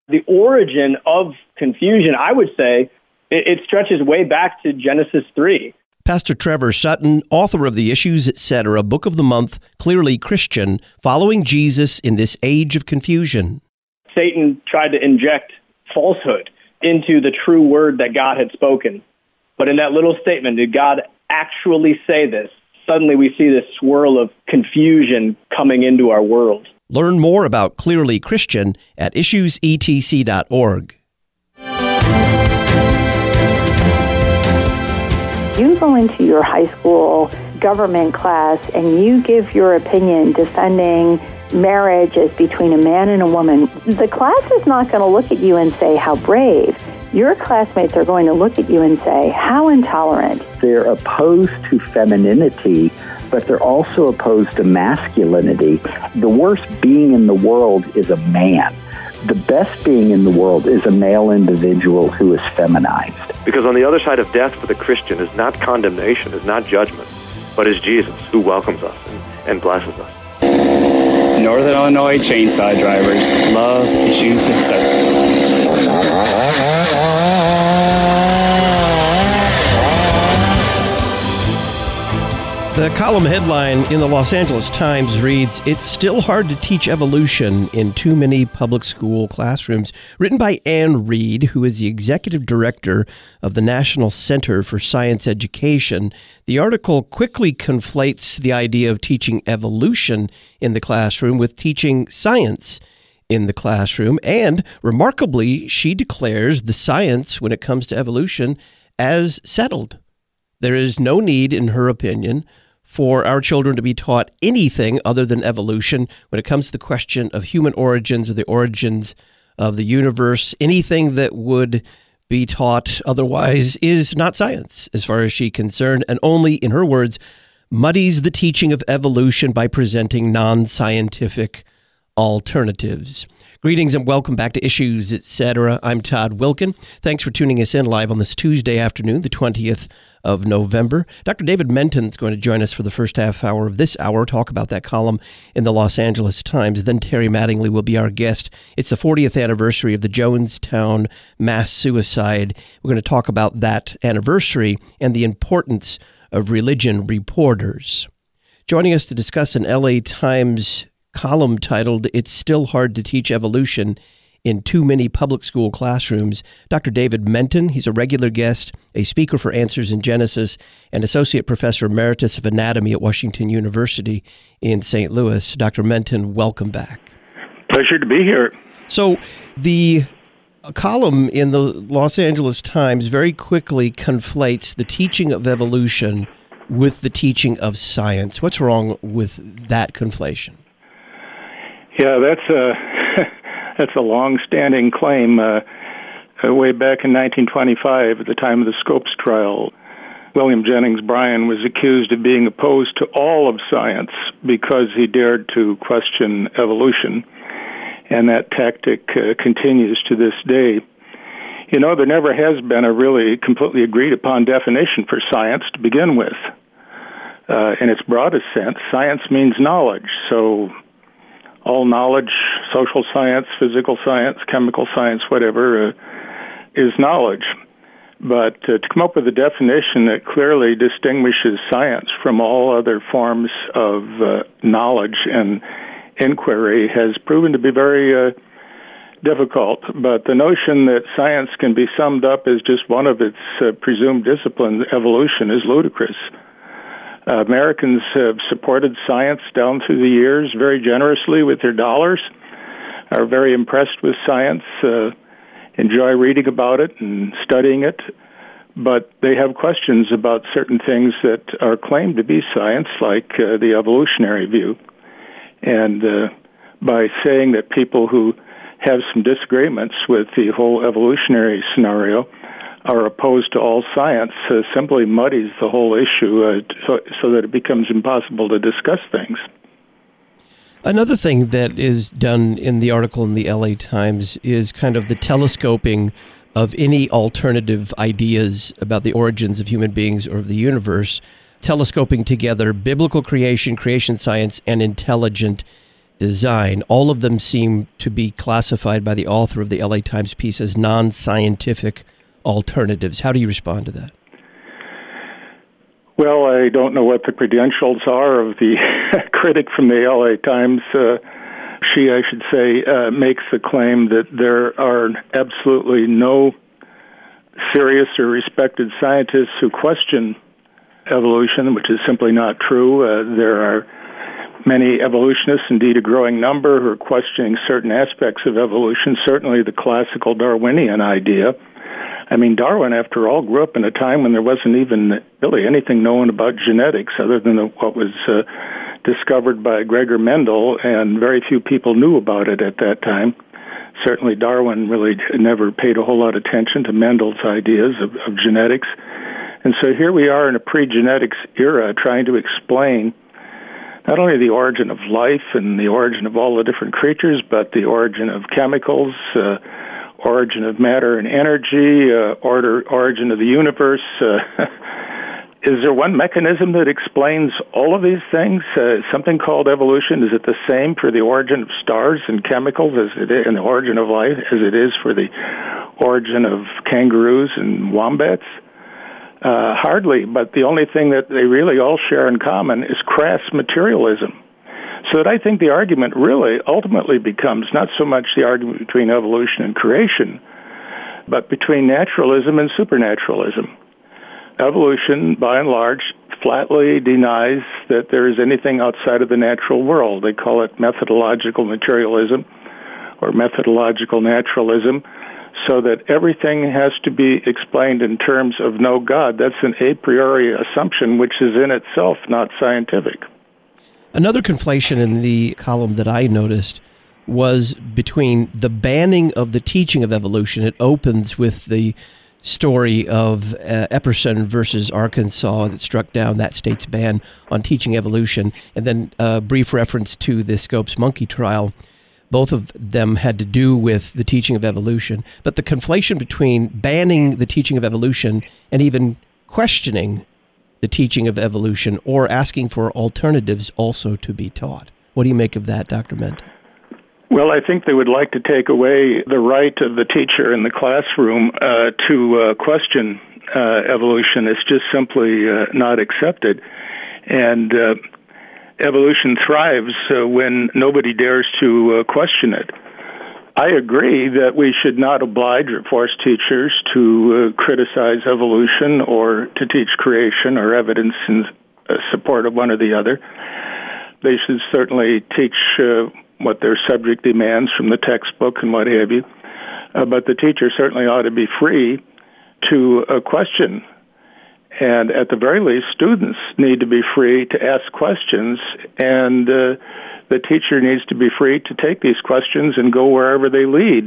The origin of confusion, I would say, it stretches way back to Genesis 3. Pastor Trevor Sutton, author of the Issues, Etc., Book of the Month, Clearly Christian, Following Jesus in This Age of Confusion. Satan tried to inject falsehood into the true word that God had spoken. But in that little statement, did God actually say this? Suddenly we see this swirl of confusion coming into our world. Learn more about Clearly Christian at issuesetc.org. You go into your high school government class and you give your opinion defending marriage as between a man and a woman. The class is not going to look at you and say, how brave. Your classmates are going to look at you and say, how intolerant. They're opposed to femininity, but they're also opposed to masculinity. The worst being in the world is a man. The best being in the world is a male individual who is feminized. Because on the other side of death for the Christian is not condemnation, is not judgment, but is Jesus who welcomes us and blesses us. Northern Illinois chainsaw drivers love Issues, Etc. The column headline in the Los Angeles Times reads, "It's still hard to teach evolution in too many public school classrooms," written by Ann Reed, who is the executive director of the National Center for Science Education. The article quickly conflates the idea of teaching evolution in the classroom with teaching science in the classroom, and remarkably, she declares the science when it comes to evolution as settled. There is no need, in her opinion, for our children to be taught anything other than evolution when it comes to the question of human origins or the origins of the universe. Anything that would be taught otherwise is not science, as far as she's concerned, and only, in her words, muddies the teaching of evolution by presenting non-scientific alternatives. Greetings and welcome back to Issues, Etc. I'm Todd Wilkin. Thanks for tuning us in live on this Tuesday afternoon, the 20th of November. Dr. David Menton is going to join us for the first half hour of this hour, talk about that column in the Los Angeles Times. Then Terry Mattingly will be our guest. It's the 40th anniversary of the Jonestown mass suicide. We're going to talk about that anniversary and the importance of religion reporters. Joining us to discuss an LA Times column titled, "It's Still Hard to Teach Evolution in Too Many Public School Classrooms," Dr. David Menton. He's a regular guest, a speaker for Answers in Genesis, and Associate Professor Emeritus of Anatomy at Washington University in St. Louis. Dr. Menton, welcome back. Pleasure to be here. So the column in the Los Angeles Times very quickly conflates the teaching of evolution with the teaching of science. What's wrong with that conflation? Yeah, that's a long-standing claim. Way back in 1925, at the time of the Scopes trial, William Jennings Bryan was accused of being opposed to all of science because he dared to question evolution, and that tactic continues to this day. You know, there never has been a really completely agreed-upon definition for science to begin with. In its broadest sense, science means knowledge, so all knowledge, social science, physical science, chemical science, whatever, is knowledge. But to come up with a definition that clearly distinguishes science from all other forms of knowledge and inquiry has proven to be very difficult. But the notion that science can be summed up as just one of its presumed disciplines, evolution, is ludicrous. Americans have supported science down through the years very generously with their dollars, are very impressed with science, enjoy reading about it and studying it, but they have questions about certain things that are claimed to be science, like the evolutionary view. And by saying that people who have some disagreements with the whole evolutionary scenario are opposed to all science simply muddies the whole issue so that it becomes impossible to discuss things. Another thing that is done in the article in the LA Times is kind of the telescoping of any alternative ideas about the origins of human beings or of the universe, telescoping together biblical creation, creation science, and intelligent design. All of them seem to be classified by the author of the LA Times piece as non-scientific alternatives. How do you respond to that? Well, I don't know what the credentials are of the critic from the LA Times. She, I should say, makes the claim that there are absolutely no serious or respected scientists who question evolution, which is simply not true. There are many evolutionists, indeed a growing number, who are questioning certain aspects of evolution, certainly the classical Darwinian idea. I mean, Darwin, after all, grew up in a time when there wasn't even really anything known about genetics other than what was discovered by Gregor Mendel, and very few people knew about it at that time. Certainly Darwin really never paid a whole lot of attention to Mendel's ideas of genetics. And so here we are in a pre-genetics era trying to explain not only the origin of life and the origin of all the different creatures, but the origin of chemicals, origin of matter and energy, origin of the universe. Is there one mechanism that explains all of these things? Something called evolution. Is it the same for the origin of stars and chemicals as it is, and the origin of life as it is for the origin of kangaroos and wombats? Hardly, but the only thing that they really all share in common is crass materialism. So that I think the argument really ultimately becomes not so much the argument between evolution and creation, but between naturalism and supernaturalism. Evolution, by and large, flatly denies that there is anything outside of the natural world. They call it methodological materialism or methodological naturalism, so that everything has to be explained in terms of no God. That's an a priori assumption, which is in itself not scientific. Another conflation in the column that I noticed was between the banning of the teaching of evolution. It opens with the story of Epperson versus Arkansas that struck down that state's ban on teaching evolution, and then a brief reference to the Scopes monkey trial. Both of them had to do with the teaching of evolution. But the conflation between banning the teaching of evolution and even questioning the teaching of evolution or asking for alternatives also to be taught. What do you make of that, Dr. Menta? Well, I think they would like to take away the right of the teacher in the classroom to question evolution. It's just simply not accepted. And evolution thrives when nobody dares to question it. I agree that we should not oblige or force teachers to criticize evolution or to teach creation or evidence in support of one or the other. They should certainly teach what their subject demands from the textbook and what have you. But the teacher certainly ought to be free to question. And at the very least, students need to be free to ask questions, and the teacher needs to be free to take these questions and go wherever they lead.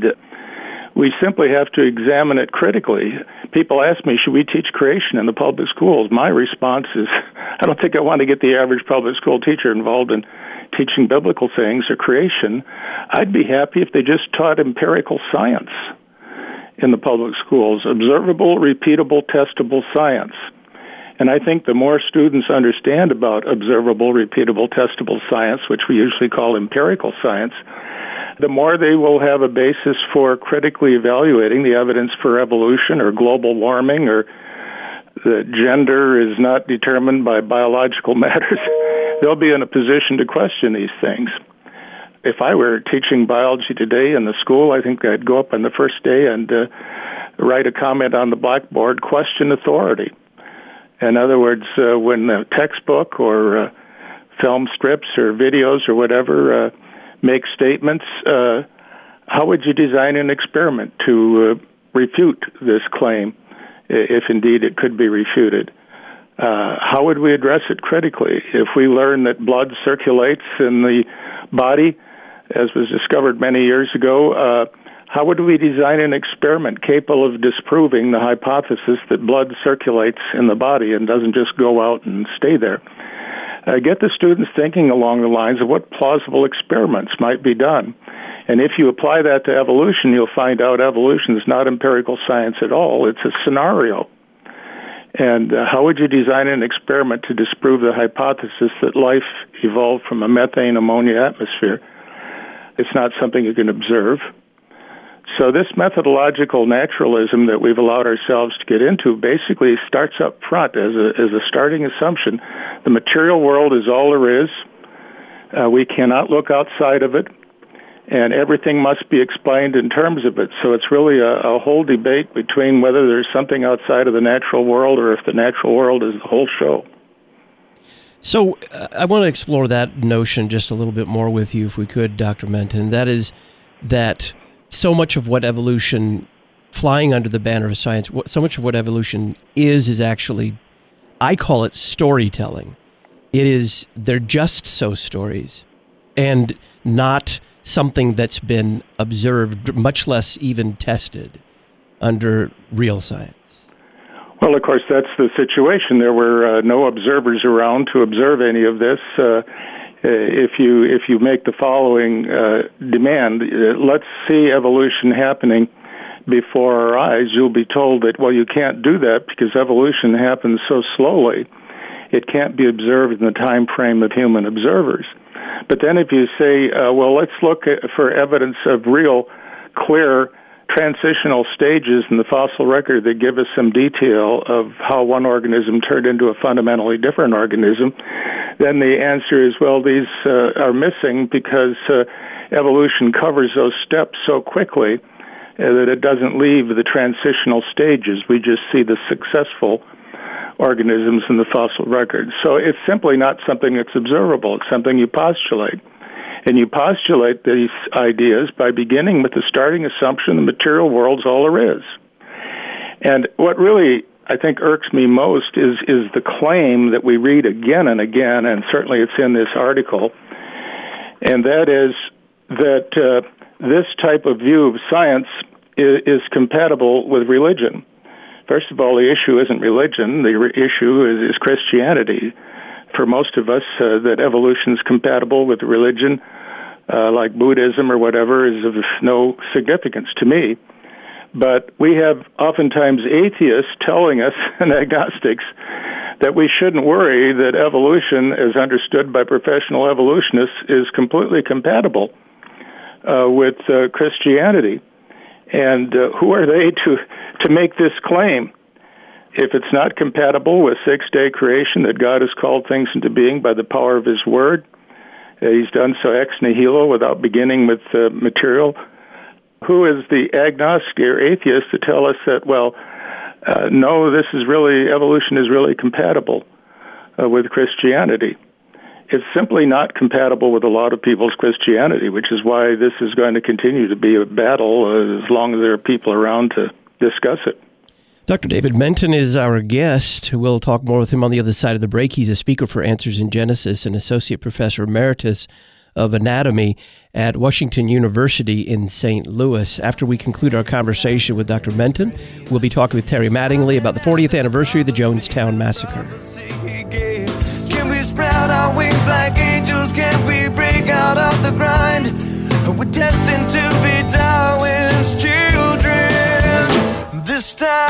We simply have to examine it critically. People ask me, should we teach creation in the public schools? My response is, I don't think I want to get the average public school teacher involved in teaching biblical things or creation. I'd be happy if they just taught empirical science in the public schools, observable, repeatable, testable science. And I think the more students understand about observable, repeatable, testable science, which we usually call empirical science, the more they will have a basis for critically evaluating the evidence for evolution or global warming or that gender is not determined by biological matters. They'll be in a position to question these things. If I were teaching biology today in the school, I think I'd go up on the first day and write a comment on the blackboard, question authority. In other words, when a textbook or film strips or videos or whatever make statements, how would you design an experiment to refute this claim, if indeed it could be refuted? How would we address it critically? If we learn that blood circulates in the body, as was discovered many years ago, how would we design an experiment capable of disproving the hypothesis that blood circulates in the body and doesn't just go out and stay there? Get the students thinking along the lines of what plausible experiments might be done. And if you apply that to evolution, you'll find out evolution is not empirical science at all. It's a scenario. And how would you design an experiment to disprove the hypothesis that life evolved from a methane-ammonia atmosphere? It's not something you can observe. So this methodological naturalism that we've allowed ourselves to get into basically starts up front as a starting assumption. The material world is all there is. We cannot look outside of it, and everything must be explained in terms of it. So it's really a whole debate between whether there's something outside of the natural world or if the natural world is the whole show. So I want to explore that notion just a little bit more with you, if we could, Dr. Menton. That is that so much of what evolution, flying under the banner of science, so much of what evolution is actually, I call it storytelling. They're just so stories and not something that's been observed, much less even tested under real science. Well, of course, that's the situation. There were no observers around to observe any of this. If you make the following demand, let's see evolution happening before our eyes, you'll be told that, well, you can't do that because evolution happens so slowly. It can't be observed in the time frame of human observers. But then if you say, well, let's look for evidence of real, clear transitional stages in the fossil record that give us some detail of how one organism turned into a fundamentally different organism, then the answer is, well, these are missing because evolution covers those steps so quickly that it doesn't leave the transitional stages. We just see the successful organisms in the fossil record. So it's simply not something that's observable. It's something you postulate. And you postulate these ideas by beginning with the starting assumption the material world's all there is. And what really, I think, irks me most is the claim that we read again and again, and certainly it's in this article, and that is that this type of view of science is compatible with religion. First of all, the issue isn't religion. The issue is Christianity. For most of us, that evolution is compatible with religion, like Buddhism or whatever, is of no significance to me. But we have oftentimes atheists telling us, and agnostics, that we shouldn't worry that evolution, as understood by professional evolutionists, is completely compatible with Christianity. And who are they to make this claim? If it's not compatible with six-day creation, that God has called things into being by the power of His Word, He's done so ex nihilo without beginning with material, who is the agnostic or atheist to tell us that, well, no, evolution is really compatible with Christianity? It's simply not compatible with a lot of people's Christianity, which is why this is going to continue to be a battle as long as there are people around to discuss it. Dr. David Menton is our guest. We'll talk more with him on the other side of the break. He's a speaker for Answers in Genesis and Associate Professor Emeritus of Anatomy at Washington University in St. Louis. After we conclude our conversation with Dr. Menton, we'll be talking with Terry Mattingly about the 40th anniversary of the Jonestown Massacre. Can we sprout our wings like angels? Can we break out of the grind? We're destined to be Darwin's children this time.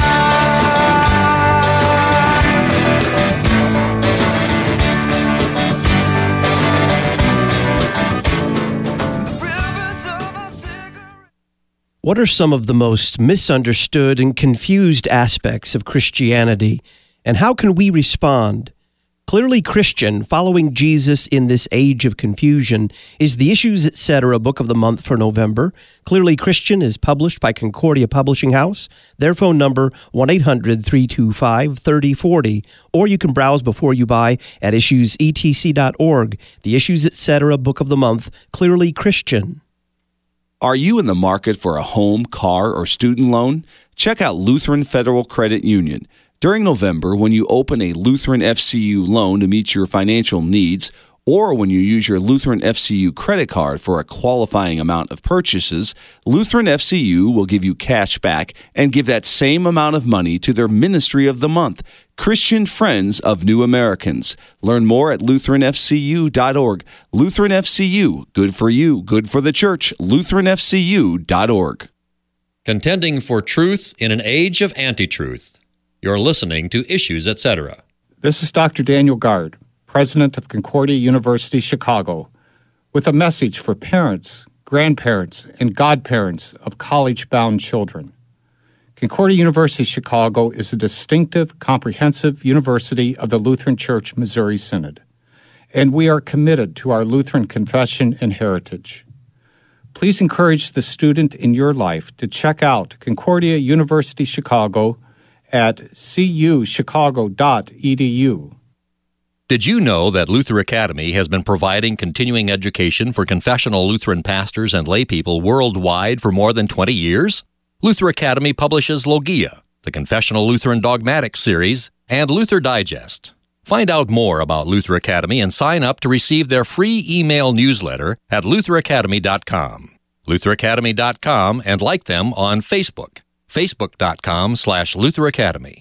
What are some of the most misunderstood and confused aspects of Christianity, and how can we respond? Clearly Christian, Following Jesus in This Age of Confusion, is the Issues Etc. Book of the Month for November. Clearly Christian is published by Concordia Publishing House. Their phone number, 1-800-325-3040. Or you can browse before you buy at issuesetc.org. The Issues Etc. Book of the Month, Clearly Christian. Are you in the market for a home, car, or student loan? Check out Lutheran Federal Credit Union. During November, when you open a Lutheran FCU loan to meet your financial needs, or when you use your Lutheran FCU credit card for a qualifying amount of purchases, Lutheran FCU will give you cash back and give that same amount of money to their Ministry of the Month, Christian Friends of New Americans. Learn more at LutheranFCU.org. Lutheran FCU, good for you, good for the church, LutheranFCU.org. Contending for truth in an age of anti-truth. You're listening to Issues Etc. This is Dr. Daniel Gard, president of Concordia University, Chicago, with a message for parents, grandparents, and godparents of college-bound children. Concordia University Chicago is a distinctive, comprehensive university of the Lutheran Church Missouri Synod, and we are committed to our Lutheran confession and heritage. Please encourage the student in your life to check out Concordia University Chicago at cuchicago.edu. Did you know that Luther Academy has been providing continuing education for confessional Lutheran pastors and laypeople worldwide for more than 20 years? Luther Academy publishes Logia, the Confessional Lutheran Dogmatics series, and Luther Digest. Find out more about Luther Academy and sign up to receive their free email newsletter at lutheracademy.com. lutheracademy.com, and like them on Facebook, facebook.com/Luther Academy.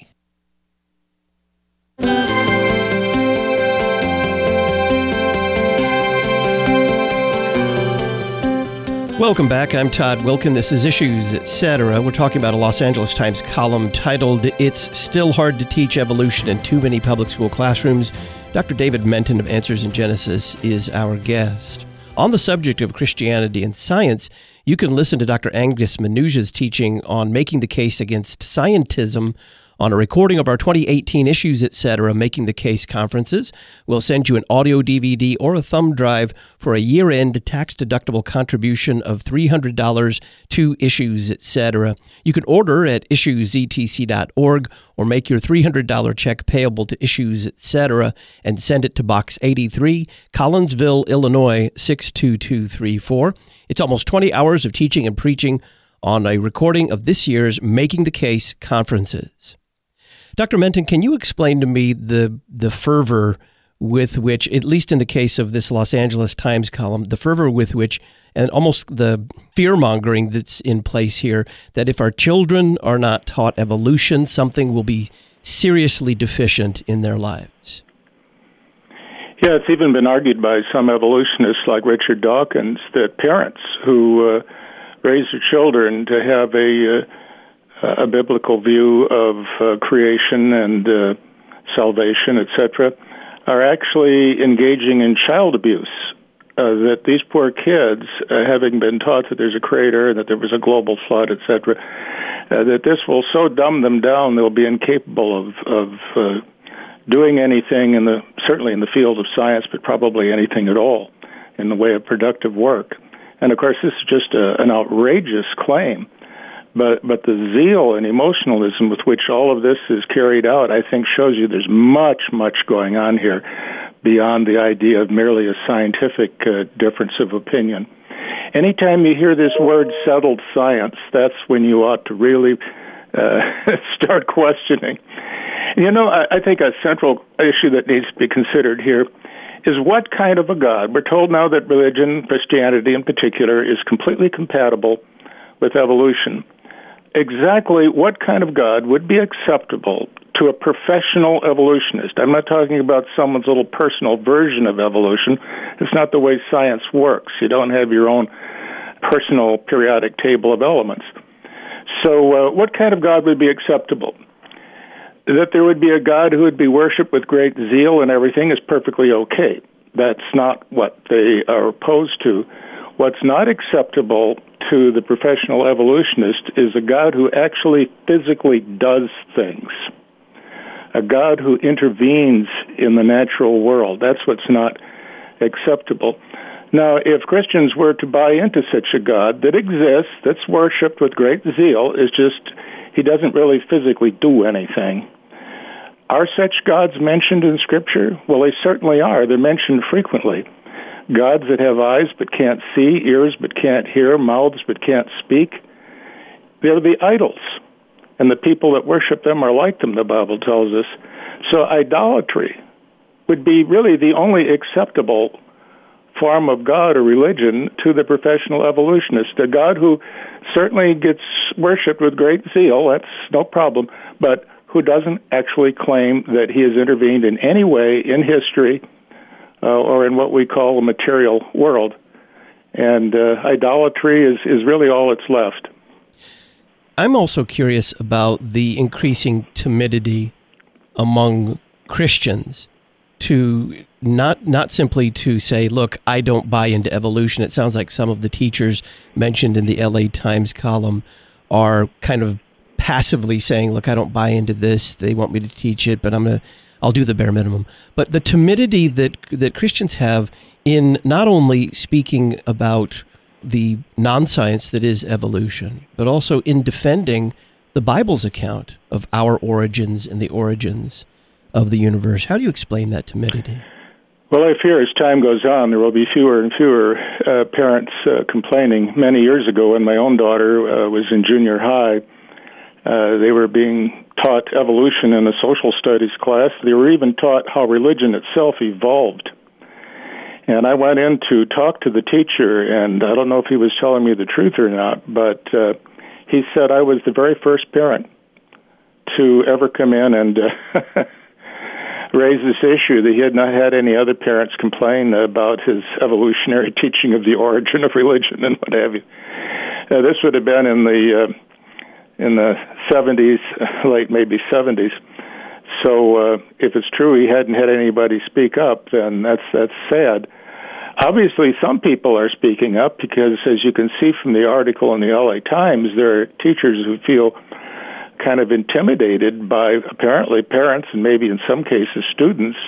Welcome back. I'm Todd Wilkin. This is Issues, Etc. We're talking about a Los Angeles Times column titled, "It's Still Hard to Teach Evolution in Too Many Public School Classrooms." Dr. David Menton of Answers in Genesis is our guest. On the subject of Christianity and science, you can listen to Dr. Angus Menuja's teaching on making the case against scientism on a recording of our 2018 Issues, Etc. Making the Case conferences. We'll send you an audio DVD or a thumb drive for a year-end tax-deductible contribution of $300 to Issues, Etc. You can order at issuesetc.org or make your $300 check payable to Issues, Etc. and send it to Box 83, Collinsville, Illinois, 62234. It's almost 20 hours of teaching and preaching on a recording of this year's Making the Case conferences. Dr. Menton, can you explain to me the fervor with which, at least in the case of this Los Angeles Times column, the fervor with which, and almost the fear-mongering that's in place here, that if our children are not taught evolution, something will be seriously deficient in their lives? Yeah, it's even been argued by some evolutionists like Richard Dawkins that parents who raise their children to have a biblical view of creation and salvation, etc., are actually engaging in child abuse. That these poor kids, having been taught that there's a creator and that there was a global flood, etc., that this will so dumb them down they'll be incapable of doing anything certainly in the field of science, but probably anything at all in the way of productive work. And of course, this is just an outrageous claim. But the zeal and emotionalism with which all of this is carried out, I think, shows you there's much, much going on here beyond the idea of merely a scientific difference of opinion. Anytime you hear this word settled science, that's when you ought to really start questioning. You know, I think a central issue that needs to be considered here is what kind of a God. We're told now that religion, Christianity in particular, is completely compatible with evolution. Exactly what kind of God would be acceptable to a professional evolutionist? I'm not talking about someone's little personal version of evolution. It's not the way science works. You don't have your own personal periodic table of elements. So what kind of God would be acceptable? That there would be a God who would be worshipped with great zeal and everything is perfectly okay. That's not what they are opposed to. What's not acceptable to the professional evolutionist is a God who actually physically does things, a God who intervenes in the natural world. That's what's not acceptable. Now, if Christians were to buy into such a God that exists, that's worshipped with great zeal, is just he doesn't really physically do anything. Are such gods mentioned in Scripture? Well, they certainly are. They're mentioned frequently. Gods that have eyes but can't see, ears but can't hear, mouths but can't speak. They're the idols. And the people that worship them are like them, the Bible tells us. So idolatry would be really the only acceptable form of God or religion to the professional evolutionist. A God who certainly gets worshipped with great zeal, that's no problem, but who doesn't actually claim that he has intervened in any way in history or in what we call a material world. And idolatry is really all that's left. I'm also curious about the increasing timidity among Christians to not simply to say, look, I don't buy into evolution. It sounds like some of the teachers mentioned in the LA Times column are kind of passively saying, look, I don't buy into this. They want me to teach it, but I'll do the bare minimum. But the timidity that Christians have in not only speaking about the non-science that is evolution, but also in defending the Bible's account of our origins and the origins of the universe. How do you explain that timidity? Well, I fear as time goes on, there will be fewer and fewer parents complaining. Many years ago, when my own daughter was in junior high, they were being taught evolution in a social studies class. They were even taught how religion itself evolved. And I went in to talk to the teacher, and I don't know if he was telling me the truth or not, but he said I was the very first parent to ever come in and raise this issue, that he had not had any other parents complain about his evolutionary teaching of the origin of religion and what have you. This would have been in the 70s, late maybe 70s. So if it's true he hadn't had anybody speak up, then that's sad. Obviously, some people are speaking up because, as you can see from the article in the LA Times, there are teachers who feel kind of intimidated by apparently parents and maybe in some cases students,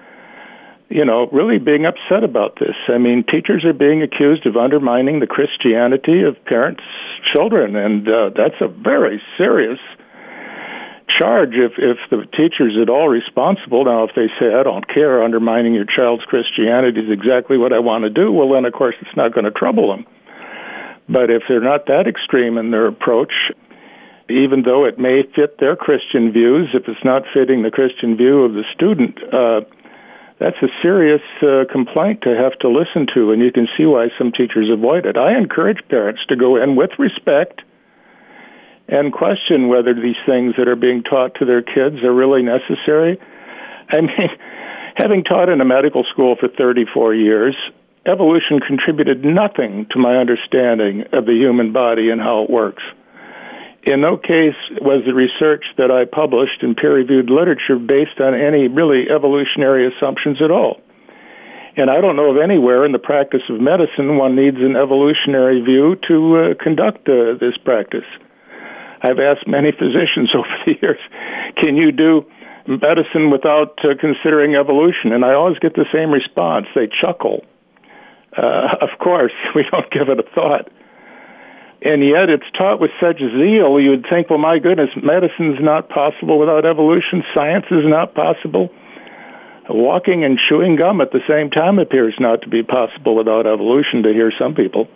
really being upset about this. I mean, teachers are being accused of undermining the Christianity of parents' children, and that's a very serious charge if the teacher's at all responsible. Now, if they say, I don't care, undermining your child's Christianity is exactly what I want to do, well, then, of course, it's not going to trouble them. But if they're not that extreme in their approach, even though it may fit their Christian views, if it's not fitting the Christian view of the student, that's a serious complaint to have to listen to, and you can see why some teachers avoid it. I encourage parents to go in with respect and question whether these things that are being taught to their kids are really necessary. I mean, having taught in a medical school for 34 years, evolution contributed nothing to my understanding of the human body and how it works. In no case was the research that I published in peer-reviewed literature based on any really evolutionary assumptions at all. And I don't know of anywhere in the practice of medicine one needs an evolutionary view to conduct this practice. I've asked many physicians over the years, can you do medicine without considering evolution? And I always get the same response. They chuckle. Of course, we don't give it a thought. And yet it's taught with such zeal, you would think, well, my goodness, medicine's not possible without evolution. Science is not possible. Walking and chewing gum at the same time appears not to be possible without evolution, to hear some people.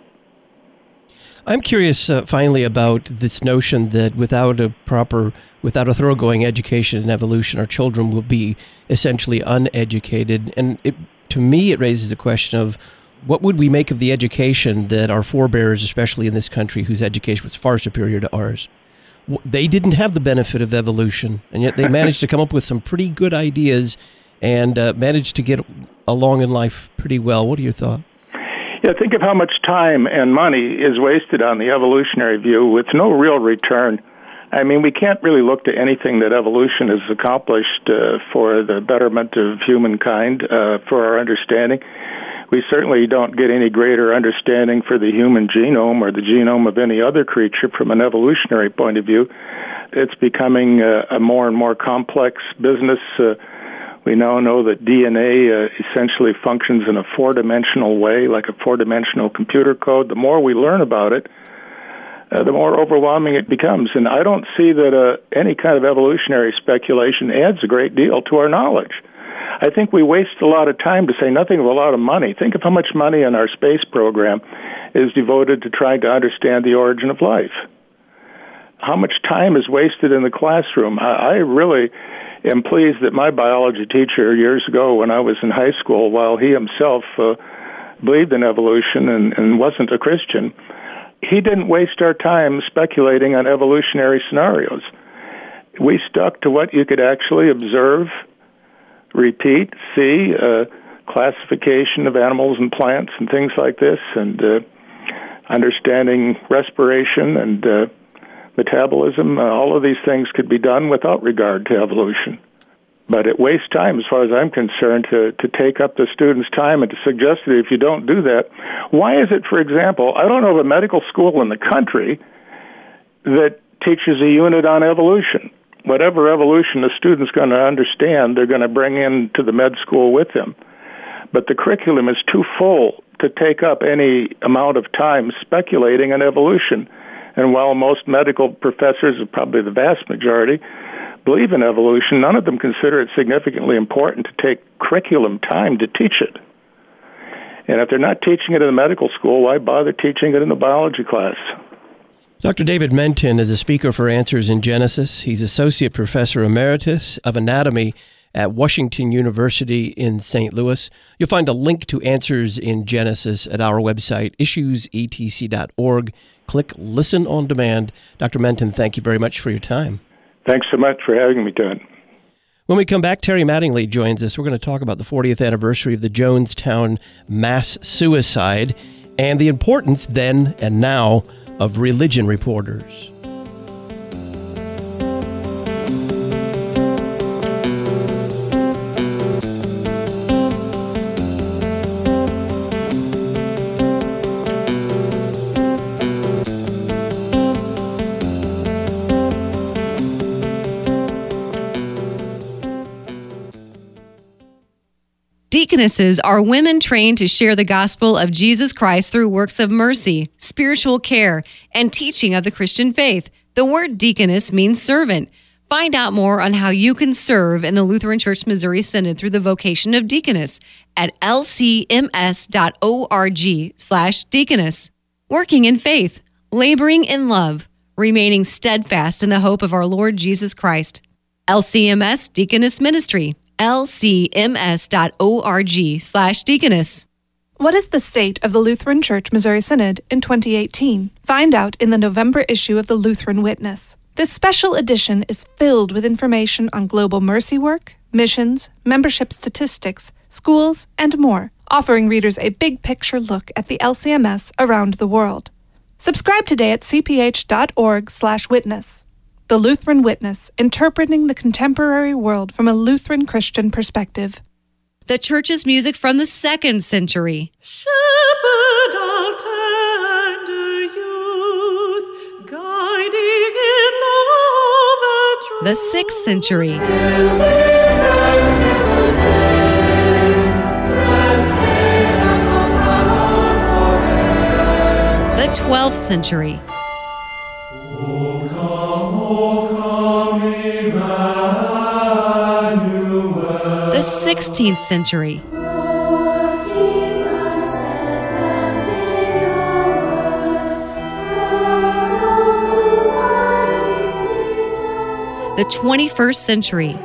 I'm curious, finally, about this notion that without a thoroughgoing education in evolution, our children will be essentially uneducated. And to me, it raises a question of what would we make of the education that our forebears, especially in this country, whose education was far superior to ours? They didn't have the benefit of evolution, and yet they managed to come up with some pretty good ideas and managed to get along in life pretty well. What are your thoughts? Yeah, think of how much time and money is wasted on the evolutionary view with no real return. I mean, we can't really look to anything that evolution has accomplished for the betterment of humankind, for our understanding. We certainly don't get any greater understanding for the human genome or the genome of any other creature from an evolutionary point of view. It's becoming a more and more complex business. We now know that DNA essentially functions in a four-dimensional way, like a four-dimensional computer code. The more we learn about it, the more overwhelming it becomes. And I don't see that any kind of evolutionary speculation adds a great deal to our knowledge. I think we waste a lot of time, to say nothing of a lot of money. Think of how much money in our space program is devoted to trying to understand the origin of life. How much time is wasted in the classroom. I really am pleased that my biology teacher years ago when I was in high school, while he himself believed in evolution and wasn't a Christian, he didn't waste our time speculating on evolutionary scenarios. We stuck to what you could actually observe, repeat, see, classification of animals and plants and things like this, and understanding respiration and metabolism. All of these things could be done without regard to evolution. But it wastes time, as far as I'm concerned, to take up the student's time and to suggest that if you don't do that, why is it, for example, I don't know of a medical school in the country that teaches a unit on evolution. Whatever evolution the student's going to understand, they're going to bring into the med school with them. But the curriculum is too full to take up any amount of time speculating on evolution. And while most medical professors, probably the vast majority, believe in evolution, none of them consider it significantly important to take curriculum time to teach it. And if they're not teaching it in the medical school, why bother teaching it in the biology class? Dr. David Menton is a speaker for Answers in Genesis. He's Associate Professor Emeritus of Anatomy at Washington University in St. Louis. You'll find a link to Answers in Genesis at our website, issuesetc.org. Click Listen on Demand. Dr. Menton, thank you very much for your time. Thanks so much for having me, Todd. When we come back, Terry Mattingly joins us. We're going to talk about the 40th anniversary of the Jonestown mass suicide and the importance then and now of religion reporters. Deaconesses are women trained to share the gospel of Jesus Christ through works of mercy, spiritual care, and teaching of the Christian faith. The word deaconess means servant. Find out more on how you can serve in the Lutheran Church Missouri Synod through the vocation of deaconess at lcms.org/deaconess. Working in faith, laboring in love, remaining steadfast in the hope of our Lord Jesus Christ. LCMS Deaconess Ministry. lcms.org/deaconess. What is the state of the Lutheran Church Missouri Synod in 2018? Find out in the November issue of the Lutheran Witness. This special edition is filled with information on global mercy work, missions, membership statistics, schools, and more, offering readers a big picture look at the LCMS around the world. Subscribe today at cph.org/witness. The Lutheran Witness, interpreting the contemporary world from a Lutheran Christian perspective. The church's music from the 2nd century. Shepherd of tender youth, guiding in love and truth. The 6th century. The 12th century. The 16th century. The 21st century.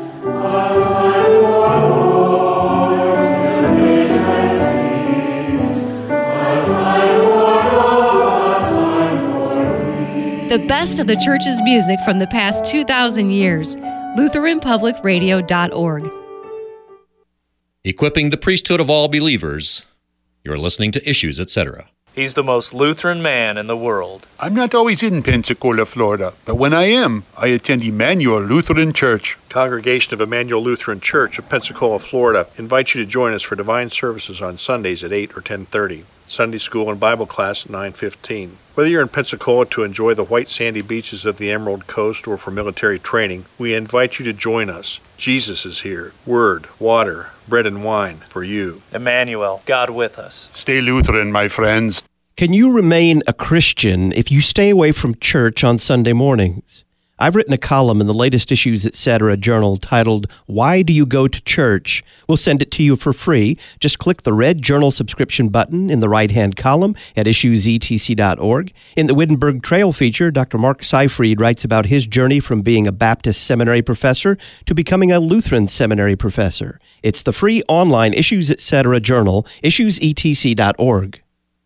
The best of the church's music from the past 2,000 years. LutheranPublicRadio.org. Equipping the priesthood of all believers. You're listening to Issues, Etc. He's the most Lutheran man in the world. I'm not always in Pensacola, Florida, but when I am, I attend Emmanuel Lutheran Church. Congregation of Emmanuel Lutheran Church of Pensacola, Florida invites you to join us for divine services on Sundays at 8 or 10:30. Sunday school and Bible class at 9:15. Whether you're in Pensacola to enjoy the white sandy beaches of the Emerald Coast or for military training, we invite you to join us. Jesus is here. Word, water, bread and wine for you. Emmanuel, God with us. Stay Lutheran, my friends. Can you remain a Christian if you stay away from church on Sunday mornings? I've written a column in the latest Issues Etc. journal titled, Why Do You Go to Church? We'll send it to you for free. Just click the red journal subscription button in the right-hand column at issuesetc.org. In the Wittenberg Trail feature, Dr. Mark Seifried writes about his journey from being a Baptist seminary professor to becoming a Lutheran seminary professor. It's the free online Issues Etc. journal, issuesetc.org.